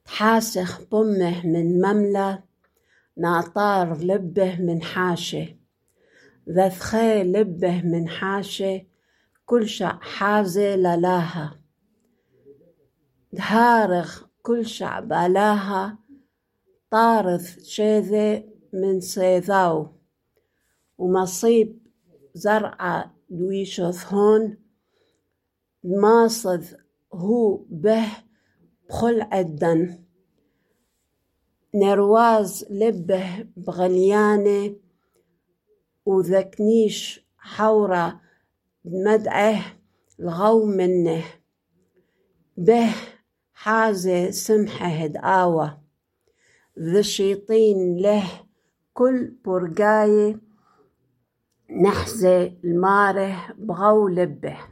تحاسخ بمه من مملة، ناطار لبه من حاشة، ذثخي لبه من حاشة، كل شع حازة للاها، دهارغ كل شع بالاها، طارث شيذة من صيذاو، ومصيب زرعة دويشوث هون، ماصذ هو به بخل عدن، نرواز لبه بغليانة، وذكنيش حورة مدعه الغو منه، به حازة سمحة هدآوة، ذشيطين له كل برقاية، نحزة الماره بغو لبه.